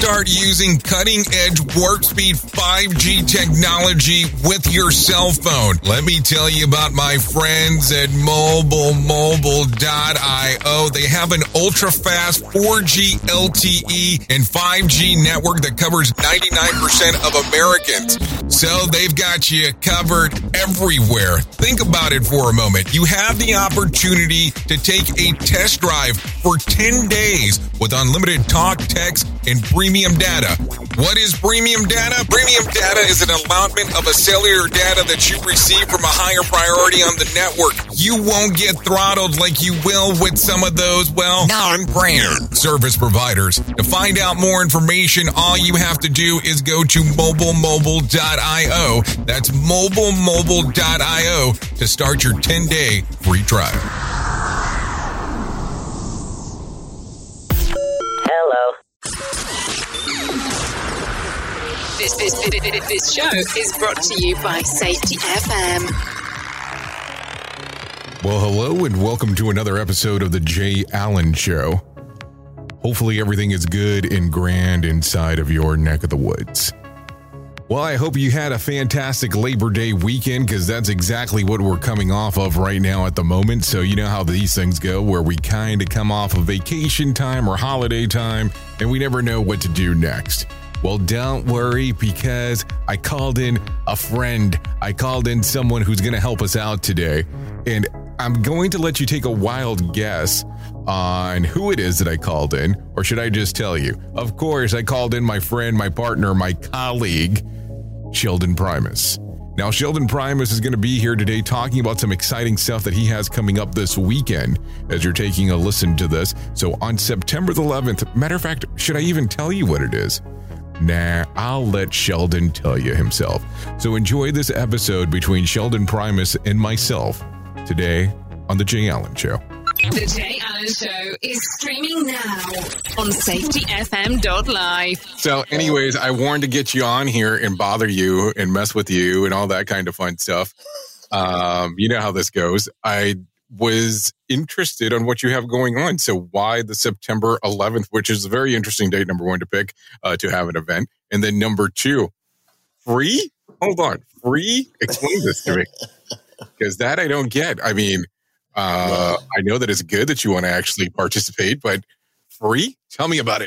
start using cutting-edge warp speed 5G technology with your cell phone. Let me tell you about my friends at MobileMobile.io. They have an ultra-fast 4G LTE and 5G network that covers 99% of Americans. So they've got you covered everywhere. Think about it for a moment. You have the opportunity to take a test drive for 10 days with unlimited talk, text, and premium data. What is premium data? Premium data is an allotment of a cellular data that you receive from a higher priority on the network. You won't get throttled like you will with some of those, non-brand service providers. To find out more information, all you have to do is go to MobileMobile.io. That's MobileMobile.io to start your 10-day free trial. This show is brought to you by Safety FM. Well, hello and welcome to another episode of the Jay Allen Show. Hopefully everything is good and grand inside of your neck of the woods. Well, I hope you had a fantastic Labor Day weekend, because that's exactly what we're coming off of right now at the moment. So you know how these things go, where we kind of come off of vacation time or holiday time and we never know what to do next. Well, don't worry, because I called in a friend. I called in someone who's going to help us out today. And I'm going to let you take a wild guess on who it is that I called in. Or should I just tell you? Of course, I called in my friend, my partner, my colleague, Sheldon Primus. Now, Sheldon Primus is going to be here today talking about some exciting stuff that he has coming up this weekend as you're taking a listen to this. So on September the 11th, matter of fact, should I even tell you what it is? Nah, I'll let Sheldon tell you himself. So enjoy this episode between Sheldon Primus and myself today on The Jay Allen Show. The Jay Allen Show is streaming now on safetyfm.live. So anyways, I wanted to get you on here and bother you and mess with you and all that kind of fun stuff. You know how this goes. I was interested on what you have going on. So why the September 11th, which is a very interesting date, number one, to pick to have an event. And then number two, free? Hold on. Free? Explain this to me. Because that I don't get. I mean, I know that it's good that you want to actually participate, but free? Tell me about it.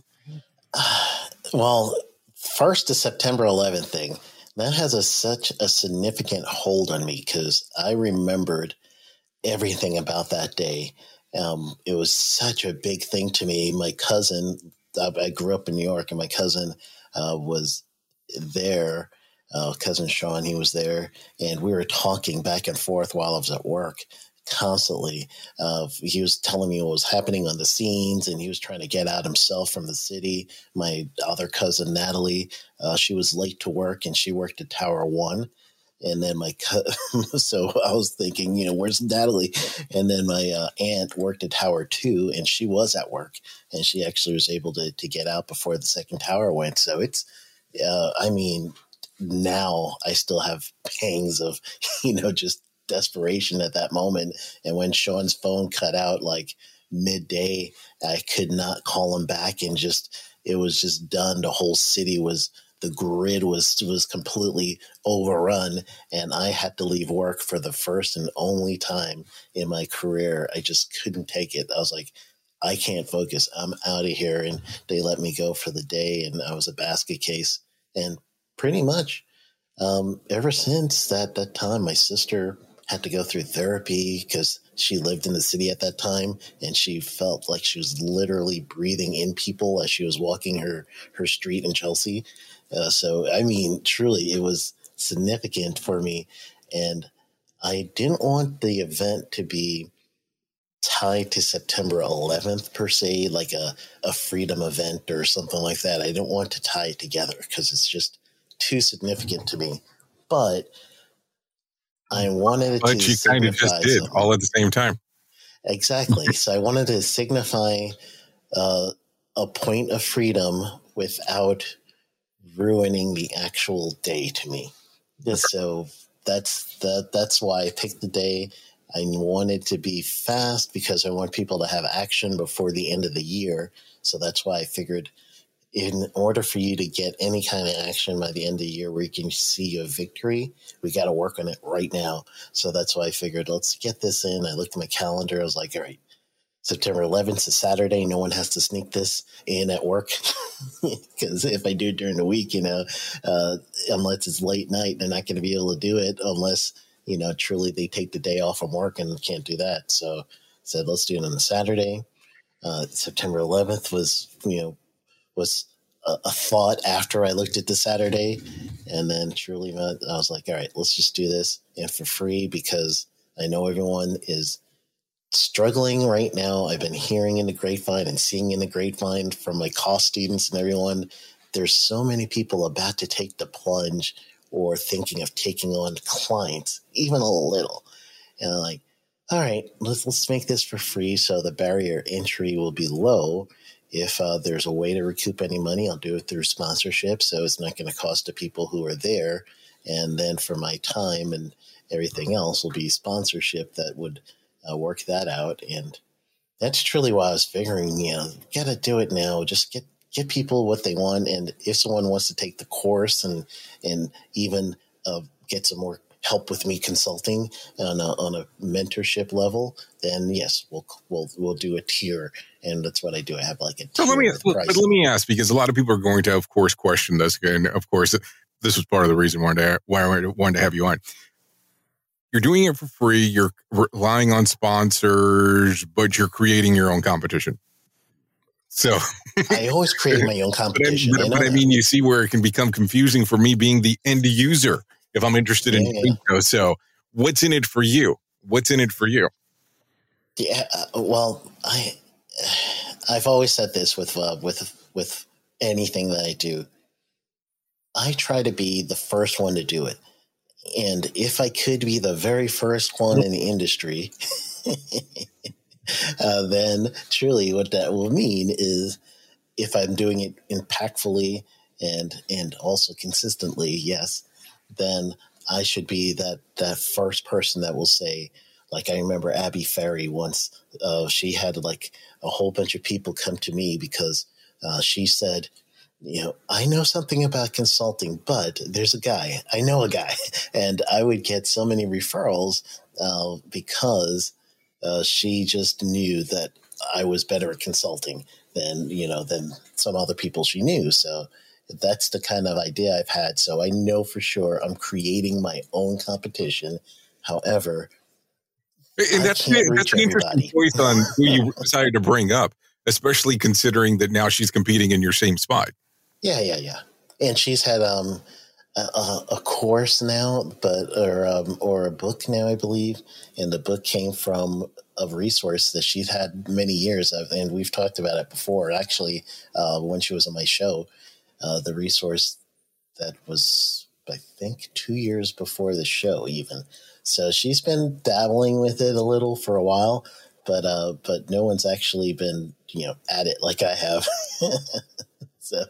Well, first, the September 11th thing, that has such a significant hold on me, because I remembered everything about that day. It was such a big thing to me. My cousin, I grew up in New York, and my cousin was there. Cousin Sean, he was there, and we were talking back and forth while I was at work constantly. He was telling me what was happening on the scenes, and he was trying to get out himself from the city. My other cousin, Natalie, she was late to work, and she worked at Tower One. And then so I was thinking, where's Natalie? And then my aunt worked at Tower 2, and she was at work, and she actually was able to get out before the second tower went. So it's, now I still have pangs of, just desperation at that moment. And when Sean's phone cut out like midday, I could not call him back, and it was just done. The whole city the grid was completely overrun, and I had to leave work for the first and only time in my career. I just couldn't take it. I was like, I can't focus. I'm out of here. And they let me go for the day, and I was a basket case. And pretty much ever since that time, my sister had to go through therapy because she lived in the city at that time, and she felt like she was literally breathing in people as she was walking her street in Chelsea. So, truly, it was significant for me, and I didn't want the event to be tied to September 11th per se, like a freedom event or something like that. I didn't want to tie it together because it's just too significant to me. But I wanted it to you kind of just did something. all at the same time. Exactly. So I wanted to signify a point of freedom without ruining the actual day to me. So that's why I picked the day. I wanted to be fast because I want people to have action before the end of the year. So that's why I figured in order for you to get any kind of action by the end of the year where you can see a victory, we got to work on it right now. So that's why I figured, let's get this in. I looked at my calendar. I was like, all right, September 11th is Saturday. No one has to sneak this in at work. Because if I do it during the week, unless it's late night, they're not going to be able to do it unless, truly they take the day off from work and can't do that. So I said, let's do it on a Saturday. September 11th was a thought after I looked at the Saturday. And then truly, I was like, all right, let's just do this and for free, because I know everyone is struggling right now. I've been hearing in the grapevine and seeing in the grapevine from my cost students and everyone, there's so many people about to take the plunge or thinking of taking on clients, even a little. And I'm like, all right, let's make this for free so the barrier entry will be low. If there's a way to recoup any money, I'll do it through sponsorship, so it's not going to cost the people who are there. And then for my time and everything else will be sponsorship that would work that out. And that's truly why I was figuring, got to do it now. Just get people what they want. And if someone wants to take the course and even get some more help with me consulting on a mentorship level, then yes, we'll do a tier. And that's what I do. I have like a tier. So let me ask, because a lot of people are going to, of course, question this. And of course, this was part of the reason why I wanted to have you on. You're doing it for free. You're relying on sponsors, but you're creating your own competition. So I always create my own competition. But I mean, you see where it can become confusing for me being the end user if I'm interested in doing so. So what's in it for you? What's in it for you? Yeah, well, I've always said this with anything that I do. I try to be the first one to do it. And if I could be the very first one in the industry, then truly what that will mean is if I'm doing it impactfully and also consistently, yes, then I should be that first person that will say, like I remember Abby Ferry once, she had like a whole bunch of people come to me because she said, I know something about consulting, but there's a guy. I know a guy. And I would get so many referrals because she just knew that I was better at consulting than some other people she knew. So that's the kind of idea I've had. So I know for sure I'm creating my own competition. However, and that's the interesting choice on who you decided to bring up, especially considering that now she's competing in your same spot. Yeah. And she's had a course now, or a book now, I believe. And the book came from a resource that she's had many years of, and we've talked about it before. Actually, when she was on my show, the resource that was, I think, 2 years before the show, even. So she's been dabbling with it a little for a while, but no one's actually been at it like I have. So.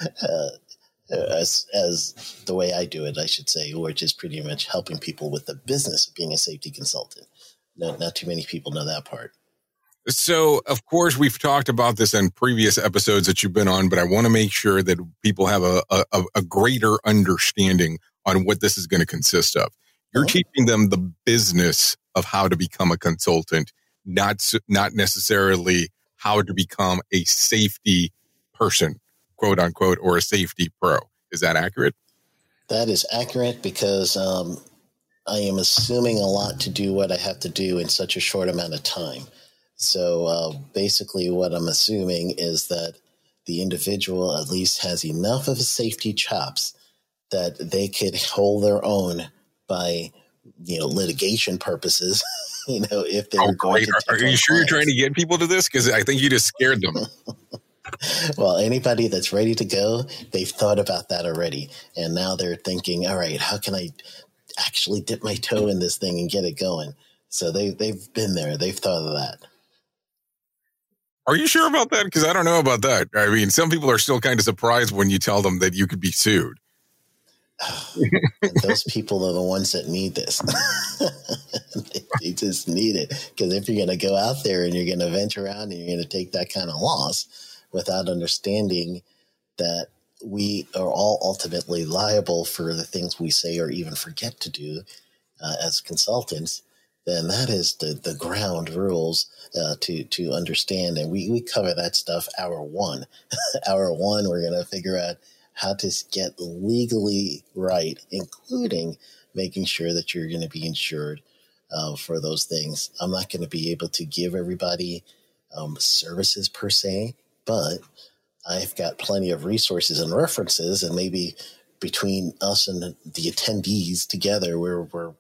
As the way I do it, I should say, which is pretty much helping people with the business of being a safety consultant. Not too many people know that part. So, of course, we've talked about this in previous episodes that you've been on, but I want to make sure that people have a greater understanding on what this is going to consist of. You're teaching them the business of how to become a consultant, not necessarily how to become a safety person, quote unquote, or a safety pro. Is that accurate? That is accurate because I am assuming a lot to do what I have to do in such a short amount of time. So basically what I'm assuming is that the individual at least has enough of a safety chops that they could hold their own by, litigation purposes, if they were going to. Are you sure you're trying to get people to this? Because I think you just scared them. Well, anybody that's ready to go, they've thought about that already. And now they're thinking, all right, how can I actually dip my toe in this thing and get it going? So they've been there. They've thought of that. Are you sure about that? Because I don't know about that. I mean, some people are still kind of surprised when you tell them that you could be sued. And those people are the ones that need this. They just need it. Because if you're going to go out there and you're going to venture around and you're going to take that kind of loss without understanding that we are all ultimately liable for the things we say or even forget to do as consultants, then that is the ground rules to understand. And we cover that stuff hour one. Hour one, we're going to figure out how to get legally right, including making sure that you're going to be insured for those things. I'm not going to be able to give everybody services per se, but I've got plenty of resources and references, and maybe between us and the attendees together, we're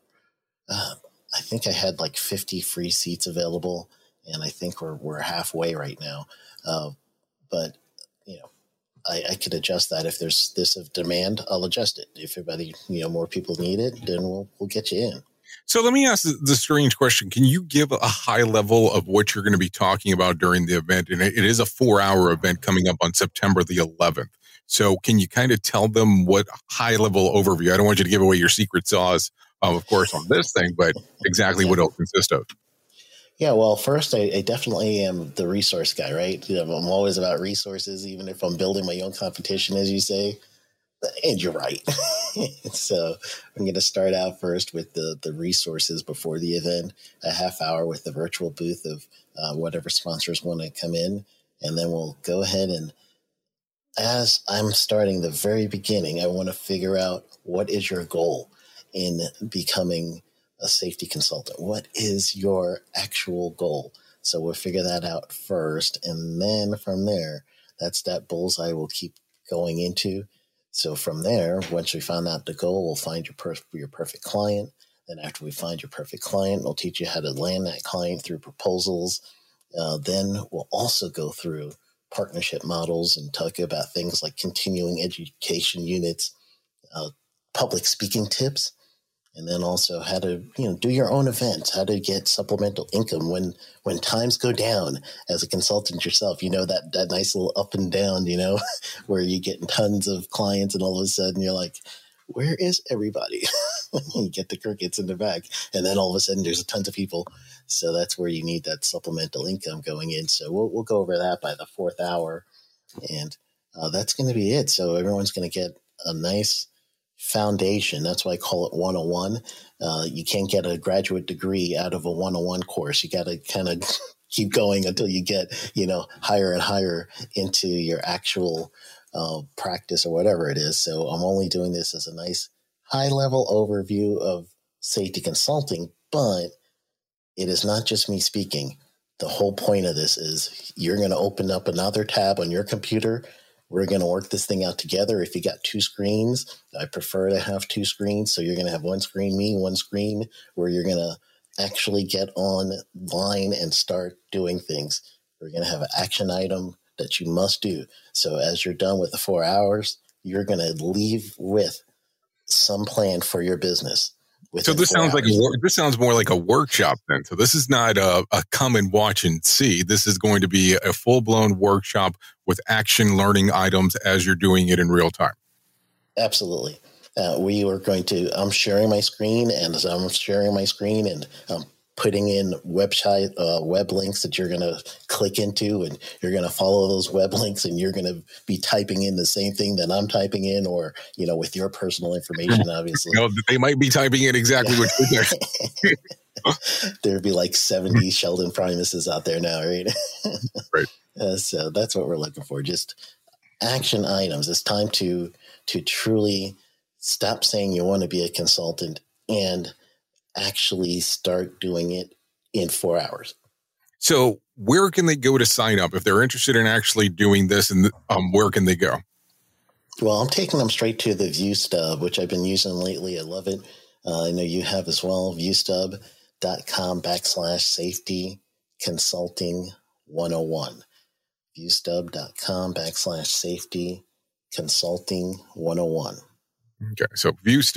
I think I had like 50 free seats available, and I think we're halfway right now. But I could adjust that if there's this of demand. I'll adjust it. If everybody, more people need it, then we'll get you in. So let me ask the strange question. Can you give a high level of what you're going to be talking about during the event? And it is a 4-hour event coming up on September the 11th. So can you kind of tell them what high level overview? I don't want you to give away your secret sauce, of course, on this thing, but exactly what it'll consist of. Yeah, well, first, I definitely am the resource guy, right? I'm always about resources, even if I'm building my own competition, as you say. And you're right. So I'm going to start out first with the resources before the event, a half hour with the virtual booth of whatever sponsors want to come in. And then we'll go ahead and, as I'm starting the very beginning, I want to figure out what is your goal in becoming a safety consultant. What is your actual goal? So we'll figure that out first. And then from there, that's that bullseye we'll keep going into. So from there, once we find out the goal, we'll find your perfect client. Then after we find your perfect client, we'll teach you how to land that client through proposals. Then we'll also go through partnership models and talk about things like continuing education units, public speaking tips, and then also how to do your own events, how to get supplemental income when times go down as a consultant yourself. That nice little up and down, where you get tons of clients and all of a sudden you're like, where is everybody? You get the crickets in the back, and then all of a sudden there's tons of people. So that's where you need that supplemental income going in. So we'll go over that by the 4th hour, and that's going to be it. So everyone's going to get a nice foundation. That's why I call it 101. You can't get a graduate degree out of a 101 course. You got to kind of keep going until you get, higher and higher into your actual practice or whatever it is. So I'm only doing this as a nice high level overview of safety consulting, but it is not just me speaking. The whole point of this is you're going to open up another tab on your computer. We're going to work this thing out together. If you got 2 screens, I prefer to have 2 screens. So you're going to have one screen, me, one screen where you're going to actually get online and start doing things. We're going to have an action item that you must do. So as you're done with the 4 hours, you're going to leave with some plan for your business. So this sounds this sounds more like a workshop then. So this is not a come and watch and see. This is going to be a full-blown workshop with action learning items as you're doing it in real time. Absolutely. We are going to, I'm sharing my screen, and as I'm sharing my screen and putting in web links that you're going to click into, and you're going to follow those web links, and you're going to be typing in the same thing that I'm typing in, or, with your personal information, obviously. They might be typing in exactly what you're doing. There'd be like 70 Sheldon Primuses out there now, right? Right. So that's what we're looking for. Just action items. It's time to truly stop saying you want to be a consultant and actually start doing it in 4 hours. So where can they go to sign up if they're interested in actually doing this, and where can they go? Well, I'm taking them straight to the ViewStub, which I've been using lately. I love it. I know you have as well. ViewStub.com/safety consulting 101. ViewStub.com/safety consulting 101. Okay. So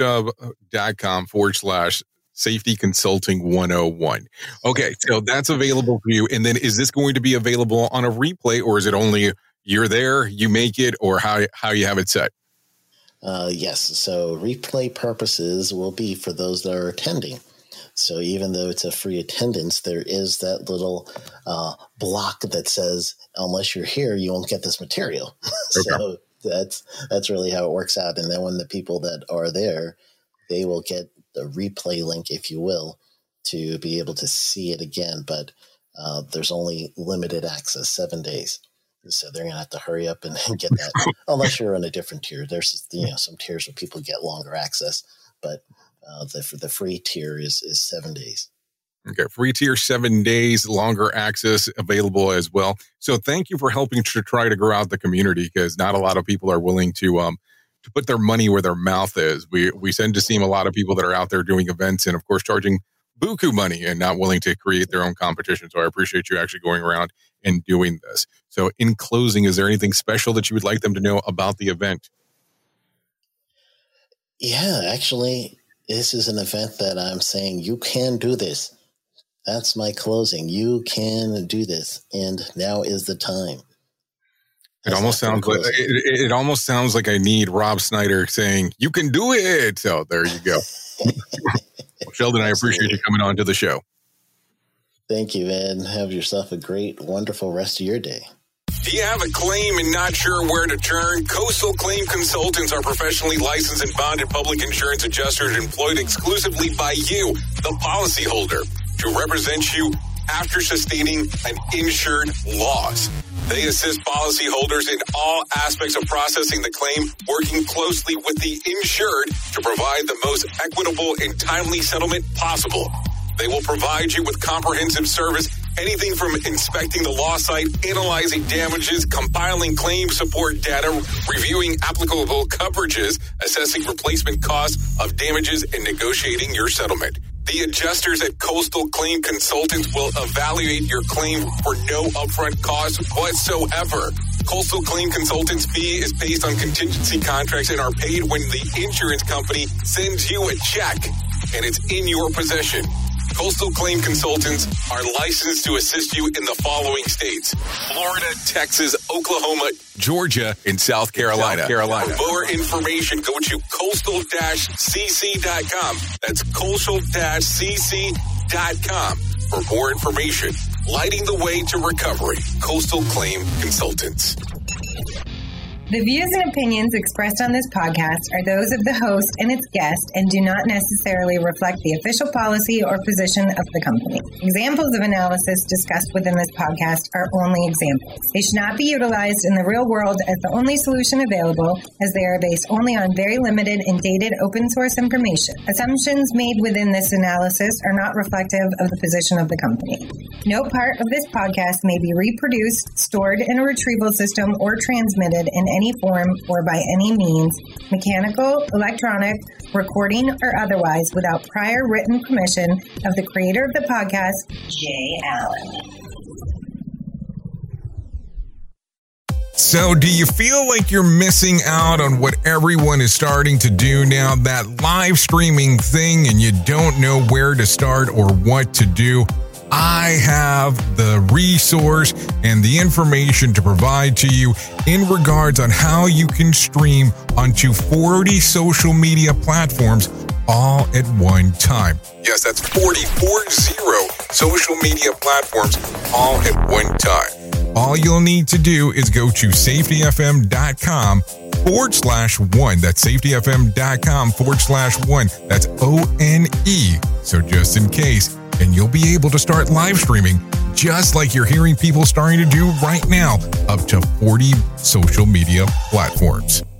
ViewStub.com/safety consulting 101. Okay. So that's available for you. And then is this going to be available on a replay, or is it only you're there, you make it, or how you have it set? Yes. So replay purposes will be for those that are attending. So even though it's a free attendance, there is that little block that says, unless you're here, you won't get this material. Okay. That's really how it works out. And then when the people that are there, they will get the replay link, if you will, to be able to see it again. But there's only limited access, 7 days. So they're going to have to hurry up and get that, unless you're on a different tier. There's some tiers where people get longer access, but the free tier is 7 days. Okay, free tier, 7 days, longer access available as well. So thank you for helping to try to grow out the community, because not a lot of people are willing to put their money where their mouth is. We tend to see a lot of people that are out there doing events and, of course, charging buku money and not willing to create their own competition. So I appreciate you actually going around and doing this. So in closing, is there anything special that you would like them to know about the event? Yeah, actually, this is an event that I'm saying you can do this. That's my closing. You can do this, and now is the time. It almost sounds like I need Rob Snyder saying, "You can do it." So there you go. Well, Sheldon, I appreciate you coming on to the show. Thank you, and have yourself a great, wonderful rest of your day. Do you have a claim and not sure where to turn? Coastal Claim Consultants are professionally licensed and bonded public insurance adjusters employed exclusively by you, the policyholder, to represent you after sustaining an insured loss. They assist policyholders in all aspects of processing the claim, working closely with the insured to provide the most equitable and timely settlement possible. They will provide you with comprehensive service, anything from inspecting the loss site, analyzing damages, compiling claim support data, reviewing applicable coverages, assessing replacement costs of damages, and negotiating your settlement. The adjusters at Coastal Claim Consultants will evaluate your claim for no upfront cost whatsoever. Coastal Claim Consultants' fee is based on contingency contracts and are paid when the insurance company sends you a check and it's in your possession. Coastal Claim Consultants are licensed to assist you in the following states: Florida, Texas, Oklahoma, Georgia, and South Carolina. For more information, go to coastal-cc.com. That's coastal-cc.com. For more information, lighting the way to recovery. Coastal Claim Consultants. The views and opinions expressed on this podcast are those of the host and its guest and do not necessarily reflect the official policy or position of the company. Examples of analysis discussed within this podcast are only examples. They should not be utilized in the real world as the only solution available, as they are based only on very limited and dated open source information. Assumptions made within this analysis are not reflective of the position of the company. No part of this podcast may be reproduced, stored in a retrieval system, or transmitted in any form or by any means, mechanical, electronic, recording, or otherwise, without prior written permission of the creator of the podcast, Jay Allen. So do you feel like you're missing out on what everyone is starting to do now, that live streaming thing, and you don't know where to start or what to do? I have the resource and the information to provide to you in regards on how you can stream onto 40 social media platforms all at one time. Yes, that's 40 social media platforms all at one time. All you'll need to do is go to safetyfm.com/1. That's safetyfm.com/1. That's ONE. So just in case. And you'll be able to start live streaming just like you're hearing people starting to do right now, up to 40 social media platforms.